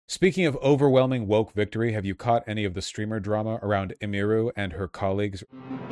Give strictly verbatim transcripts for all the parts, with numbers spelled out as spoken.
Speaking of overwhelming woke victory, have you caught any of the streamer drama around Emiru and her colleagues?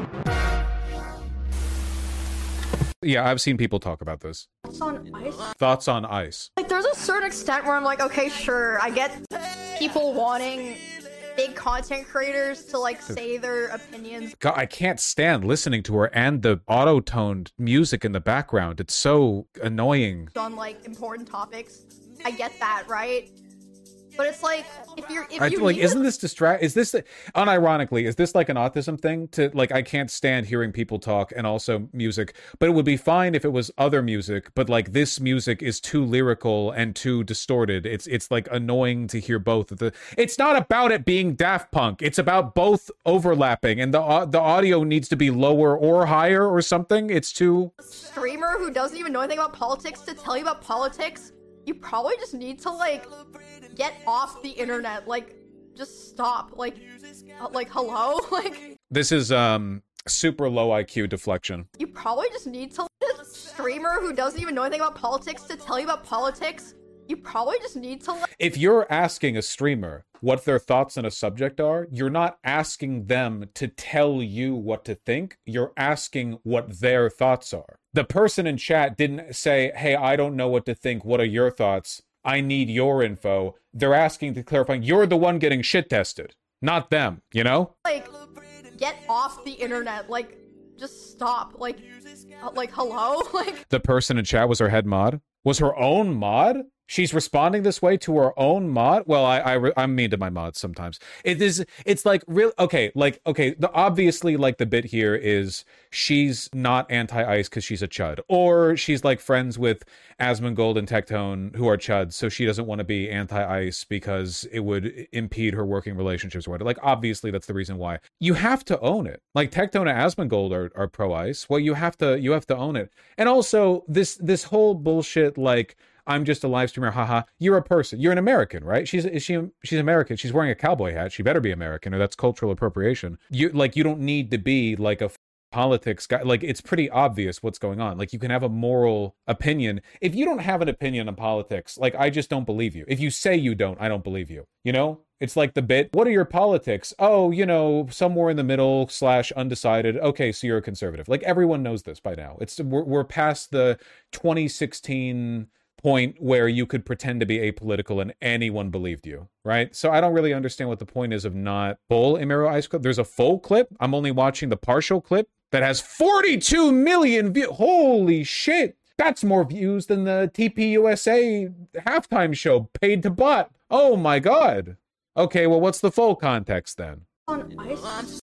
Yeah, I've seen people talk about this. Thoughts on ice? Thoughts on ice. Like, there's a certain extent where I'm like, okay, sure, I get people wanting big content creators to, like, say their opinions. God, I can't stand listening to her and the auto-toned music in the background. It's so annoying. On, like, important topics. I get that, right? But it's like, if you're, if I, you like, need isn't to... this distract? Is this, unironically, is this like an autism thing? To like, I can't stand hearing people talk and also music. But it would be fine if it was other music. But like, this music is too lyrical and too distorted. It's it's like annoying to hear both of the. It's not about it being Daft Punk. It's about both overlapping, and the uh, the audio needs to be lower or higher or something. It's too. Streamer who doesn't even know anything about politics to tell you about politics. You probably just need to, like, get off the internet. Like, just stop. Like, uh, like, hello? Like... This is, um, super low I Q deflection. You probably just need to... A streamer who doesn't even know anything about politics to tell you about politics. You probably just need to... Like... If you're asking a streamer what their thoughts on a subject are, you're not asking them to tell you what to think. You're asking what their thoughts are. The person in chat didn't say, hey, I don't know what to think. What are your thoughts? I need your info. They're asking to clarify, you're the one getting shit tested, not them, you know? Like, get off the internet. Like, just stop. Like, uh, like, hello? Like... The person in chat was her head mod? Was her own mod? She's responding this way to her own mod? Well, I, I, I'm mean to my mods sometimes. It is, it's like, real, okay, like, okay, the, obviously, like, the bit here is she's not anti-ice because she's a chud. Or she's, like, friends with Asmongold and Tectone, who are chuds, so she doesn't want to be anti-ice because it would impede her working relationships or whatever. Like, obviously, that's the reason why. You have to own it. Like, Tectone and Asmongold are, are pro-ice. Well, you have to, you have to own it. And also, this, this whole bullshit, like, I'm just a live streamer, haha. You're a person. You're an American, right? She's is she she's American. She's wearing a cowboy hat. She better be American, or that's cultural appropriation. You like you don't need to be like a f- politics guy. Like, it's pretty obvious what's going on. Like, you can have a moral opinion. If you don't have an opinion on politics, like, I just don't believe you. If you say you don't, I don't believe you. You know? It's like the bit, what are your politics? Oh, you know, somewhere in the middle slash undecided. Okay, so you're a conservative. Like, everyone knows this by now. It's we're, we're past the twenty sixteen point where you could pretend to be apolitical and anyone believed you, right? So I don't really understand what the point is of not full Emiru Ice clip. There's a full clip. I'm only watching the partial clip that has forty-two million views. Holy shit. That's more views than the T P U S A halftime show paid to bot. Oh my God. Okay, well, what's the full context then? On ice?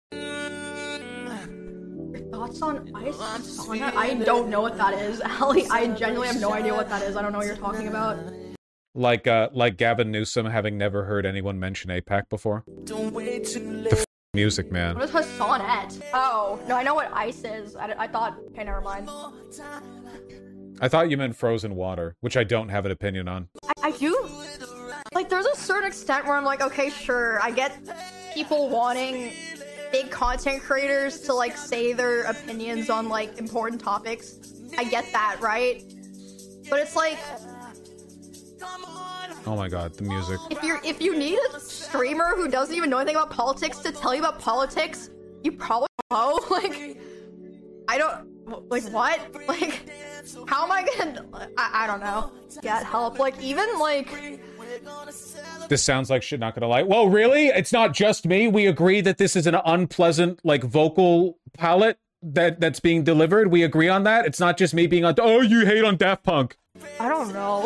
Thoughts on ice? Sauna? I don't know what that is, Allie. I genuinely have no idea what that is. I don't know what you're talking about. Like, uh, like Gavin Newsom having never heard anyone mention APAC before. The f music, man. What is Hassanet? Oh, no, I know what ice is. I, I thought, okay, never mind. I thought you meant frozen water, which I don't have an opinion on. I, I do. Like, there's a certain extent where I'm like, okay, sure, I get people wanting big content creators to, like, say their opinions on, like, important topics. I get that, right? But it's like, oh my God, the music. If you're if you need a streamer who doesn't even know anything about politics to tell you about politics, you probably know. Like, I don't, like, what? Like, how am I gonna, I, I don't know, get help? Like, even, like, this sounds like shit, not gonna lie. Well, really? It's not just me. We agree that this is an unpleasant, like, vocal palette that that's being delivered. We agree on that. It's not just me being on, oh, you hate on Daft Punk. I don't know.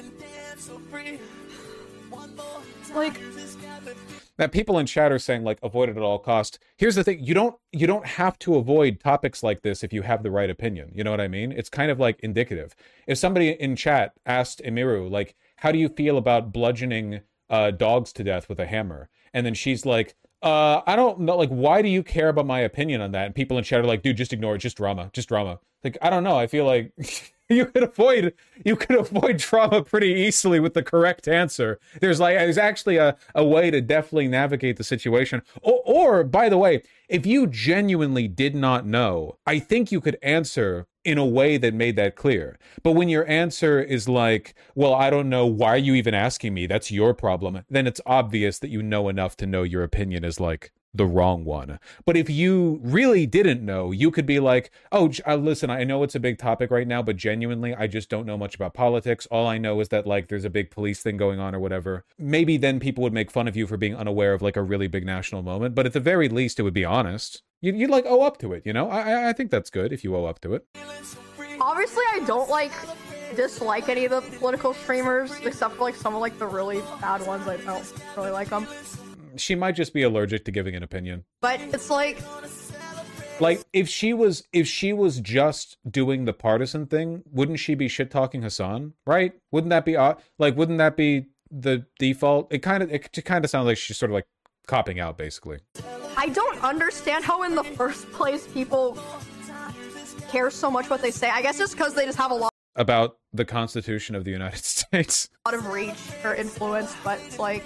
Like, that people in chat are saying, like, avoid it at all cost. Here's the thing. You don't, you don't have to avoid topics like this if you have the right opinion. You know what I mean? It's kind of like indicative. If somebody in chat asked Emiru, like, how do you feel about bludgeoning uh, dogs to death with a hammer? And then she's like, uh, I don't know, like, why do you care about my opinion on that? And people in chat are like, dude, just ignore it. Just drama. Just drama. Like, I don't know. I feel like you could avoid, you could avoid drama pretty easily with the correct answer. There's like, there's actually a, a way to definitely navigate the situation. Or, or, by the way, if you genuinely did not know, I think you could answer in a way that made that clear. But when your answer is like, well, I don't know, why are you even asking me? That's your problem. Then it's obvious that you know enough to know your opinion is like the wrong one. But if you really didn't know, you could be like, oh, uh, listen, I know it's a big topic right now, but genuinely, I just don't know much about politics. All I know is that like there's a big police thing going on or whatever. Maybe then people would make fun of you for being unaware of like a really big national moment. But at the very least, it would be honest. You'd, you'd like owe up to it, you know? I, I think that's good if you owe up to it. Obviously, I don't like dislike any of the political streamers, except for like some of like the really bad ones. I don't really like them. She might just be allergic to giving an opinion. But it's like, like if she was if she was just doing the partisan thing, wouldn't she be shit talking Hasan? Right? Wouldn't that be odd? Like, wouldn't that be the default? It kind of it kind of sounds like she's sort of like copping out, basically. I don't understand how in the first place people care so much what they say. I guess it's because they just have a lot about the Constitution of the United States. A lot of reach or influence, but it's like,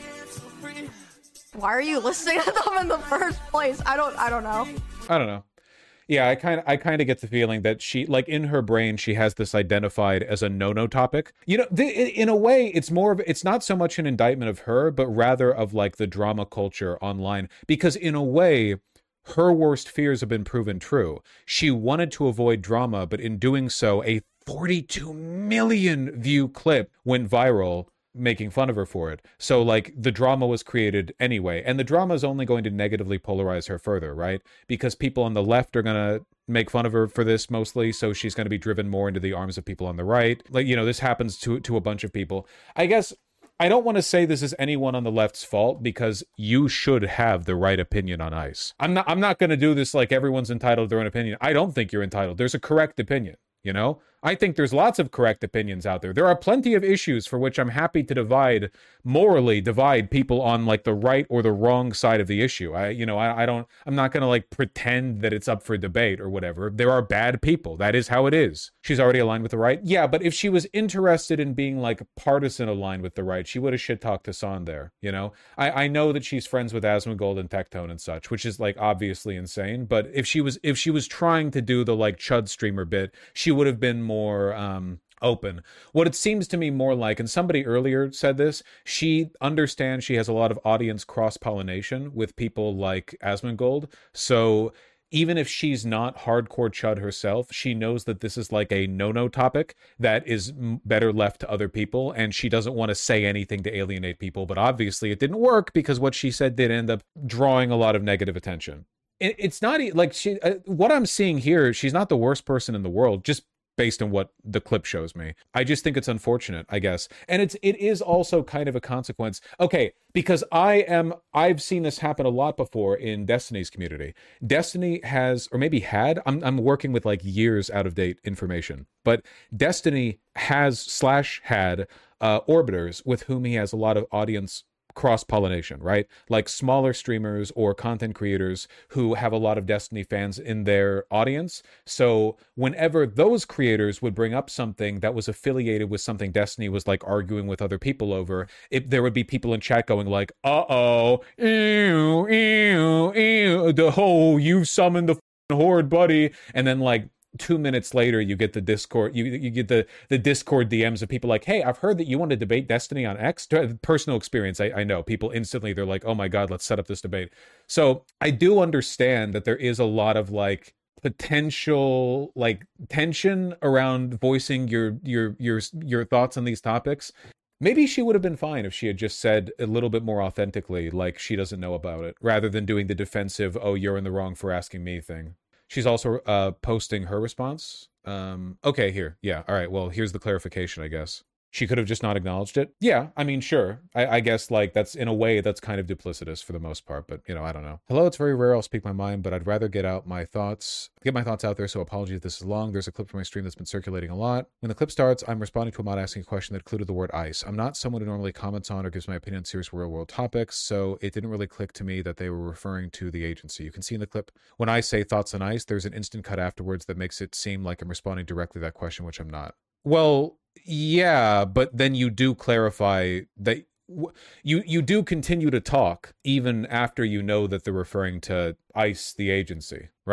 why are you listening to them in the first place? I don't I don't know. I don't know. Yeah, I kind of I kind of get the feeling that she, like in her brain, she has this identified as a no-no topic. You know, th- in a way, it's more of, it's not so much an indictment of her, but rather of like the drama culture online. Because in a way, her worst fears have been proven true. She wanted to avoid drama, but in doing so, a forty-two million view clip went viral, making fun of her for it. So like the drama was created anyway, and the drama is only going to negatively polarize her further, right? Because people on the left are going to make fun of her for this mostly, so she's going to be driven more into the arms of people on the right. Like, you know, this happens to to a bunch of people. I guess I don't want to say this is anyone on the left's fault, because you should have the right opinion on ICE. I'm not I'm not going to do this like everyone's entitled to their own opinion. I don't think you're entitled. There's a correct opinion, you know? I think there's lots of correct opinions out there. There are plenty of issues for which I'm happy to divide, morally divide people on like the right or the wrong side of the issue. I, you know, I, I don't, I'm not going to like pretend that it's up for debate or whatever. There are bad people. That is how it is. She's already aligned with the right. Yeah, but if she was interested in being like partisan aligned with the right, she would have shit talked Hasan there, you know? I, I know that she's friends with Asmongold and Tectone and such, which is like obviously insane. But if she was, if she was trying to do the like Chud streamer bit, she would have been more um open. What it seems to me more like, and somebody earlier said this, she understands she has a lot of audience cross-pollination with people like Asmongold. So even if she's not hardcore Chud herself, she knows that this is like a no-no topic that is better left to other people, and she doesn't want to say anything to alienate people. But obviously it didn't work, because what she said did end up drawing a lot of negative attention. It, it's not like she, uh, what I'm seeing here, she's not the worst person in the world, just based on what the clip shows me. I just think it's unfortunate, I guess. And it's it is also kind of a consequence. Okay, because I am I've seen this happen a lot before in Destiny's community. Destiny has, or maybe had, I'm I'm working with like years out of date information, but Destiny has slash had uh orbiters with whom he has a lot of audience cross-pollination, right? Like smaller streamers or content creators who have a lot of Destiny fans in their audience. So whenever those creators would bring up something that was affiliated with something Destiny was like arguing with other people over, it, there would be people in chat going like, uh-oh, ew, ew, ew, the whole, you've summoned the f***ing horde, buddy. And then like, two minutes later, you get the Discord, you you get the, the Discord D Ms of people like, hey, I've heard that you want to debate Destiny on X. Personal experience, I, I know. People instantly, they're like, oh my God, let's set up this debate. So I do understand that there is a lot of like potential like tension around voicing your your your your thoughts on these topics. Maybe she would have been fine if she had just said a little bit more authentically, like she doesn't know about it, rather than doing the defensive, oh, you're in the wrong for asking me thing. She's also uh, posting her response. Um, okay, here. Yeah, all right. Well, here's the clarification, I guess. She could have just not acknowledged it. Yeah, I mean, sure. I, I guess, like, that's, in a way, that's kind of duplicitous for the most part, but, you know, I don't know. Hello, it's very rare I'll speak my mind, but I'd rather get out my thoughts, get my thoughts out there, so apologies if this is long. There's a clip from my stream that's been circulating a lot. When the clip starts, I'm responding to a mod asking a question that included the word ICE. I'm not someone who normally comments on or gives my opinion on serious real-world topics, so it didn't really click to me that they were referring to the agency. You can see in the clip, when I say thoughts on ICE, there's an instant cut afterwards that makes it seem like I'm responding directly to that question, which I'm not. Well, yeah, but then you do clarify that w- you you do continue to talk even after you know that they're referring to ICE, the agency, right?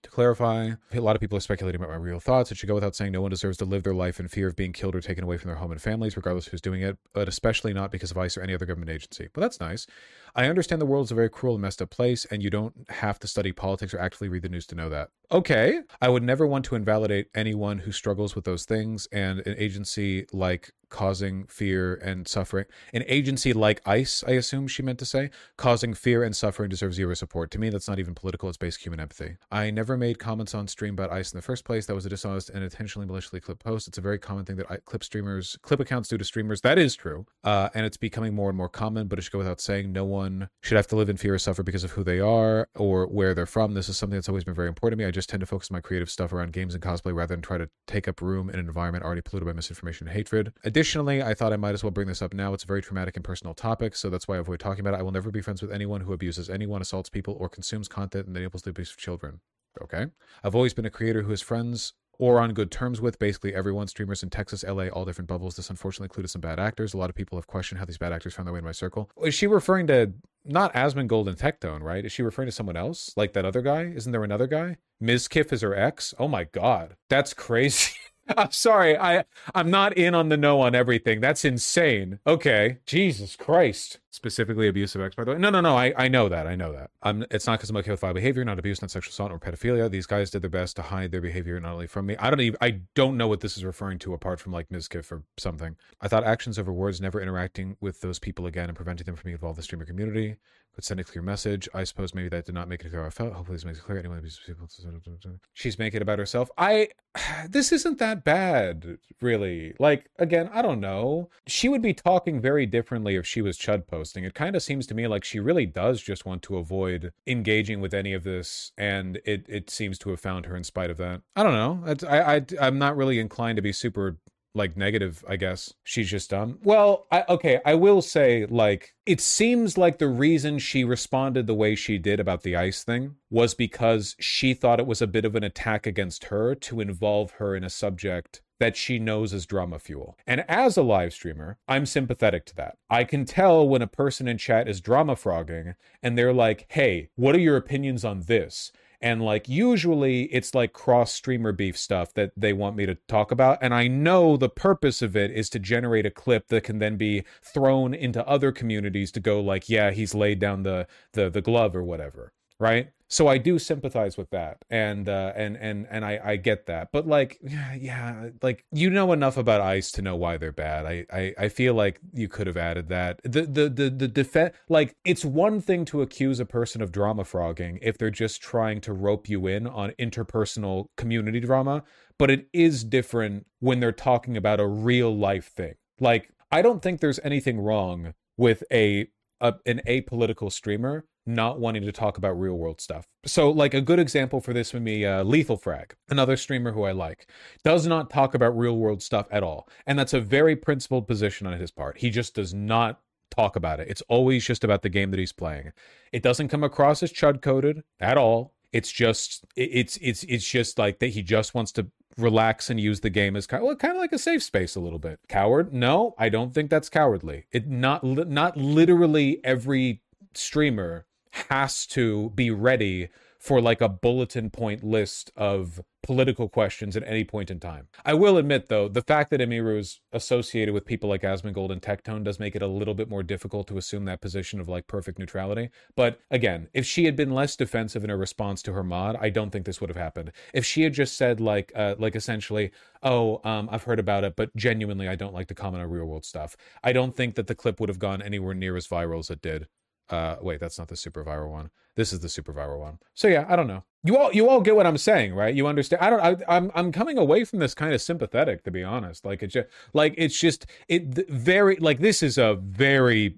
To clarify, a lot of people are speculating about my real thoughts. It should go without saying no one deserves to live their life in fear of being killed or taken away from their home and families, regardless of who's doing it, but especially not because of ICE or any other government agency. But that's nice. I understand the world is a very cruel and messed up place, and you don't have to study politics or actively read the news to know that. Okay. I would never want to invalidate anyone who struggles with those things, and an agency like causing fear and suffering. An agency like ICE, I assume she meant to say, causing fear and suffering deserves zero support. To me, that's not even political. It's basic human empathy. I never made comments on stream about ICE in the first place. That was a dishonest and intentionally maliciously clipped post. It's a very common thing that I, clip streamers, clip accounts do to streamers. That is true. Uh, and it's becoming more and more common, but it should go without saying no one should have to live in fear or suffer because of who they are or where they're from. This is something that's always been very important to me. I just tend to focus my creative stuff around games and cosplay rather than try to take up room in an environment already polluted by misinformation and hatred. Additionally, I thought I might as well bring this up now. It's a very traumatic and personal topic, so that's why I avoid talking about it. I will never be friends with anyone who abuses anyone, assaults people, or consumes content that enables the abuse of children. Okay? I've always been a creator who has friends or on good terms with basically everyone, streamers in Texas, L A, all different bubbles. This unfortunately included some bad actors. A lot of people have questioned how these bad actors found their way in my circle. Is she referring to not Asmongold and Tectone, right? Is she referring to someone else? Like that other guy? Isn't there another guy? Mizkif is her ex? Oh my god. That's crazy. I'm sorry, I, I'm not in on the know on everything. That's insane. Okay. Jesus Christ. Specifically abusive ex, by the way. No, no, no, I, I know that. I know that. I'm, it's not because I'm okay with vile behavior, not abuse, not sexual assault, or pedophilia. These guys did their best to hide their behavior not only from me. I don't even, I don't know what this is referring to apart from like Mizkif or something. I thought actions over words, never interacting with those people again and preventing them from being involved in the streamer community could send a clear message. I suppose maybe that did not make it clear how I felt. Hopefully this makes it clear. Anyone abuses people. She's making it about herself. I, this isn't that bad, really. Like, again, I don't know. She would be talking very differently if she was chud posting. It kind of seems to me like she really does just want to avoid engaging with any of this, and it, it seems to have found her in spite of that. I don't know. It's, I, I, I'm not really inclined to be super like negative, I guess. She's just dumb. Well, I, okay, I will say, like, it seems like the reason she responded the way she did about the ICE thing was because she thought it was a bit of an attack against her to involve her in a subject that she knows is drama fuel. And as a live streamer, I'm sympathetic to that. I can tell when a person in chat is drama frogging and they're like, hey, what are your opinions on this? And like, usually it's like cross streamer beef stuff that they want me to talk about. And I know the purpose of it is to generate a clip that can then be thrown into other communities to go like, yeah, he's laid down the, the, the glove or whatever. Right. So I do sympathize with that. And, uh, and, and, and I, I get that. But like, yeah, like you know enough about ICE to know why they're bad. I, I, I feel like you could have added that. The, the, the, the defense, like it's one thing to accuse a person of drama frogging if they're just trying to rope you in on interpersonal community drama. But it is different when they're talking about a real life thing. Like, I don't think there's anything wrong with a, a an apolitical streamer not wanting to talk about real world stuff. So like a good example for this would be uh, Lethal Frag, another streamer who I like, does not talk about real world stuff at all. And that's a very principled position on his part. He just does not talk about it. It's always just about the game that he's playing. It doesn't come across as chud coded at all. It's just, it's, it's, it's just like that he just wants to relax and use the game as kind of, well, kind of like a safe space a little bit. Coward? No, I don't think that's cowardly. It not, not literally every streamer has to be ready for like a bulletin point list of political questions at any point in time. I will admit though, the fact that Emiru is associated with people like Asmongold and Tectone does make it a little bit more difficult to assume that position of like perfect neutrality. But again, if she had been less defensive in her response to her mod, I don't think this would have happened. If she had just said like, uh, like essentially, oh, um, I've heard about it, but genuinely I don't like to comment on real world stuff, I don't think that the clip would have gone anywhere near as viral as it did. Uh, wait, that's not the super viral one. This is the super viral one. So yeah, I don't know. You all, you all get what I'm saying, right? You understand? I don't. I, I'm, I'm coming away from this kind of sympathetic, to be honest. Like it's just, like it's just, it very, like this is a very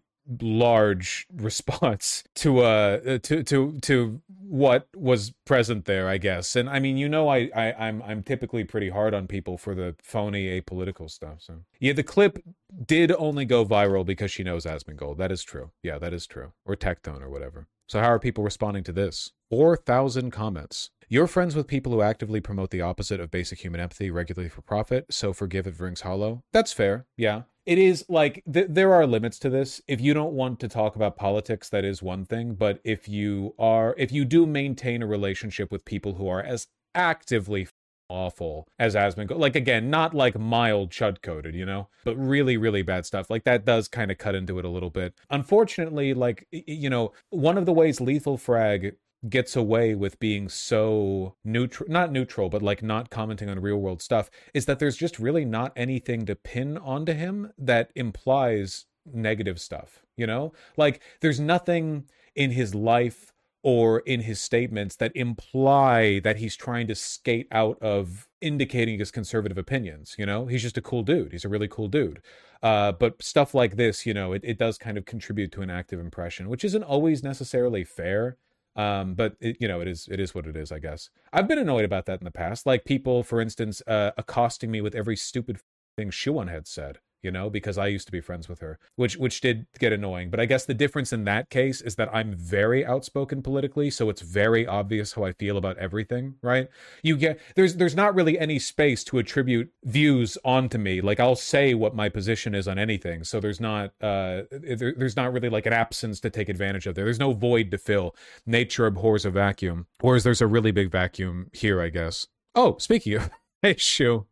large response to uh to to to what was present there, I guess. And I mean, you know, I, I I'm I'm typically pretty hard on people for the phony apolitical stuff. So yeah, the clip did only go viral because she knows Asmongold. That is true. Yeah, that is true. Or Tectone or whatever. So how are people responding to this? four thousand comments. You're friends with people who actively promote the opposite of basic human empathy regularly for profit, so forgive if it rings hollow. That's fair, yeah. It is like, th- there are limits to this. If you don't want to talk about politics, that is one thing. But if you are, if you do maintain a relationship with people who are as actively awful as Asmongold, like, again, not like mild chud coded, you know, but really, really bad stuff, like that does kind of cut into it a little bit. Unfortunately, like, you know, one of the ways Lethal Frag gets away with being so neutral, not neutral, but like not commenting on real world stuff, is that there's just really not anything to pin onto him that implies negative stuff, you know? Like, there's nothing in his life or in his statements that imply that he's trying to skate out of indicating his conservative opinions, you know? He's just a cool dude. He's a really cool dude. Uh, but stuff like this, you know, it, it does kind of contribute to an active impression, which isn't always necessarily fair. Um, but it, you know, it is, it is what it is, I guess. I've been annoyed about that in the past. Like people, for instance, uh, accosting me with every stupid thing Shuon had said, you know, because I used to be friends with her, which, which did get annoying. But I guess the difference in that case is that I'm very outspoken politically. So it's very obvious how I feel about everything, right? You get, there's, there's not really any space to attribute views onto me. Like I'll say what my position is on anything. So there's not, uh, there, there's not really like an absence to take advantage of there. There's no void to fill. Nature abhors a vacuum. Whereas there's a really big vacuum here, I guess. Oh, speaking of, hey, Shu.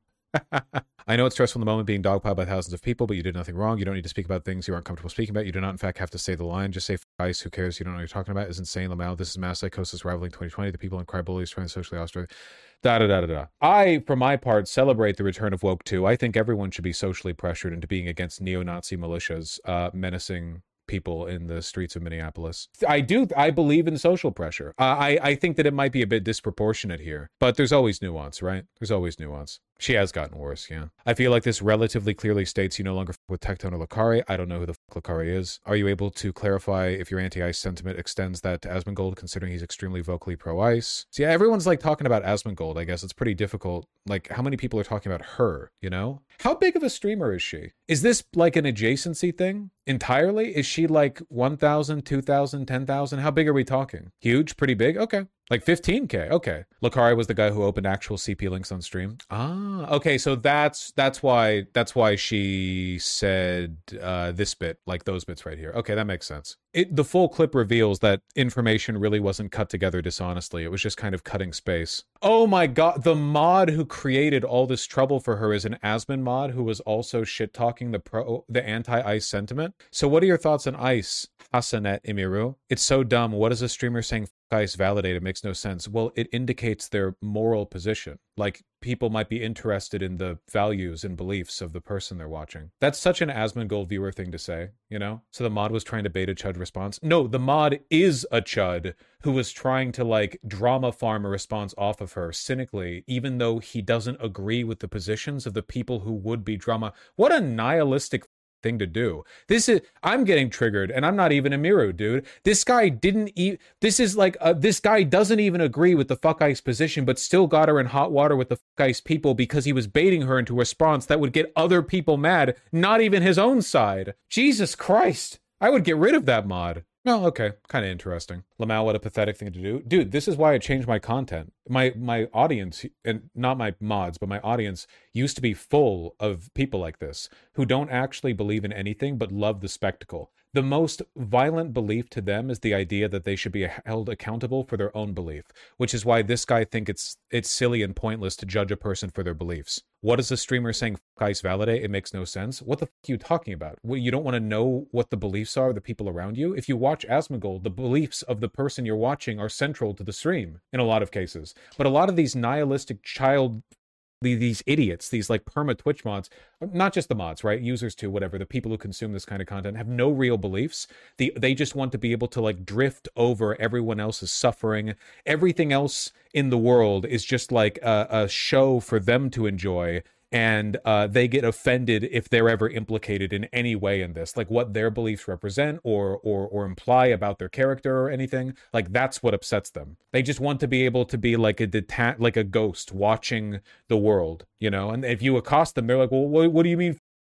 I know it's stressful in the moment being dogpiled by thousands of people, but you did nothing wrong. You don't need to speak about things you aren't comfortable speaking about. You do not, in fact, have to say the line. Just say, F ice, who cares? You don't know what you're talking about. It's insane, Lamau. This is mass psychosis rivaling twenty twenty. The people in cry bullies trying to socially ostracize. Da da da da da. I, for my part, celebrate the return of Woke two. I think everyone should be socially pressured into being against neo-Nazi militias uh, menacing people in the streets of Minneapolis. I do. I believe in social pressure. Uh, I, I think that it might be a bit disproportionate here, but there's always nuance, right? There's always nuance. She has gotten worse, yeah. I feel like this relatively clearly states you no longer f with Tectone or Lucari. I don't know who the f Lucari is. Are you able to clarify if your anti-ice sentiment extends that to Asmongold, considering he's extremely vocally pro-ice? So yeah, everyone's like talking about Asmongold. I guess it's pretty difficult. Like, how many people are talking about her, you know? How big of a streamer is she? Is this like an adjacency thing entirely? Is she like one thousand, two thousand, ten thousand? How big are we talking? Huge? Pretty big? Okay. Like fifteen K. Okay. Lucari was the guy who opened actual C P links on stream. Ah, okay. So that's that's why that's why she said uh, this bit, like those bits right here. Okay, that makes sense. It, the full clip reveals that information really wasn't cut together dishonestly. It was just kind of cutting space. Oh my god, the mod who created all this trouble for her is an Asmon mod who was also shit-talking the pro the anti-ice sentiment. So what are your thoughts on ice, Hasanet Imiru? It's so dumb. What is a streamer saying ice validate? It makes no sense. Well, it indicates their moral position. Like, people might be interested in the values and beliefs of the person they're watching. That's such an Asmongold viewer thing to say, you know? So the mod was trying to bait a chud response. No, the mod is a chud who was trying to, like, drama farm a response off of her cynically, even though he doesn't agree with the positions of the people who would be drama. What a nihilistic thing to do. This is, I'm getting triggered, and I'm not even a Miru, dude. This guy didn't eat, this is like, uh, this guy doesn't even agree with the fuck ice position, but still got her in hot water with the fuck ice people because he was baiting her into a response that would get other people mad, not even his own side. Jesus Christ. I would get rid of that mod. Oh, okay. Kind of interesting. Lamau, what a pathetic thing to do. Dude, this is why I changed my content. My my audience, and not my mods, but my audience used to be full of people like this who don't actually believe in anything but love the spectacle. The most violent belief to them is the idea that they should be held accountable for their own belief, which is why this guy thinks it's it's silly and pointless to judge a person for their beliefs. What is a streamer saying, F ice validate? It makes no sense. What the f are you talking about? Well, you don't want to know what the beliefs are of the people around you? If you watch Asmongold, the beliefs of the person you're watching are central to the stream in a lot of cases. But a lot of these nihilistic child these idiots, these like perma Twitch mods, not just the mods, right? Users too, whatever. The people who consume this kind of content have no real beliefs. The, they just want to be able to like drift over everyone else's suffering. Everything else in the world is just like a, a show for them to enjoy. And uh, they get offended if they're ever implicated in any way in this, like what their beliefs represent or or or imply about their character or anything. Like that's what upsets them. They just want to be able to be like a deta- like a ghost watching the world, you know. And if you accost them, they're like, "Well, what, what do you mean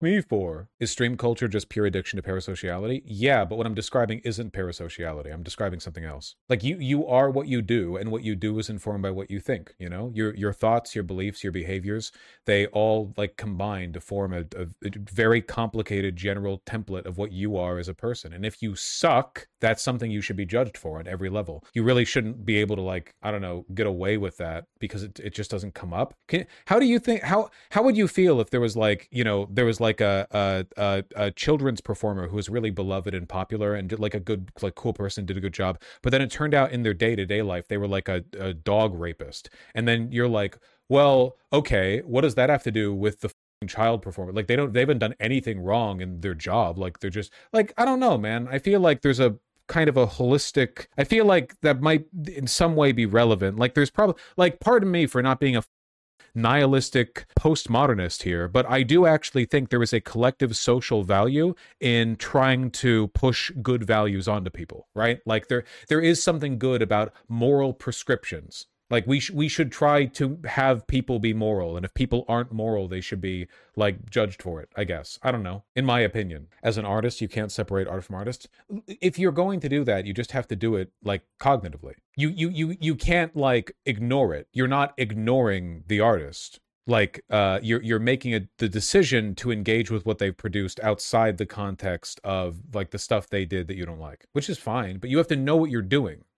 me for? Is stream culture just pure addiction to parasociality? Yeah, but what I'm describing isn't parasociality. I'm describing something else. Like you you are what you do, and what you do is informed by what you think, you know? Your your thoughts, your beliefs, your behaviors, they all like combine to form a, a, a very complicated general template of what you are as a person. And if you suck, that's something you should be judged for at every level. You really shouldn't be able to, like, I don't know, get away with that because it, it just doesn't come up. Can, how do you think, how how would you feel if there was like, you know, there was like a a, a, a children's performer who was really beloved and popular and did like a good, like cool person, did a good job, but then it turned out in their day-to-day life, they were like a, a dog rapist. And then you're like, well, okay, what does that have to do with the child performer? Like they don't, they haven't done anything wrong in their job. Like they're just like, I don't know, man. I feel like there's a kind of a holistic, I feel like that might in some way be relevant. Like there's probably, like, pardon me for not being a nihilistic postmodernist here, but I do actually think there is a collective social value in trying to push good values onto people, right? Like there there is something good about moral prescriptions. Like we sh- we should try to have people be moral, and if people aren't moral, they should be like judged for it, I guess. I don't know. In my opinion, as an artist, you can't separate art from artist. If you're going to do that, you just have to do it like cognitively. You you you you can't like ignore it. You're not ignoring the artist. Like uh, you're you're making a, the decision to engage with what they've produced outside the context of like the stuff they did that you don't like, which is fine. But you have to know what you're doing.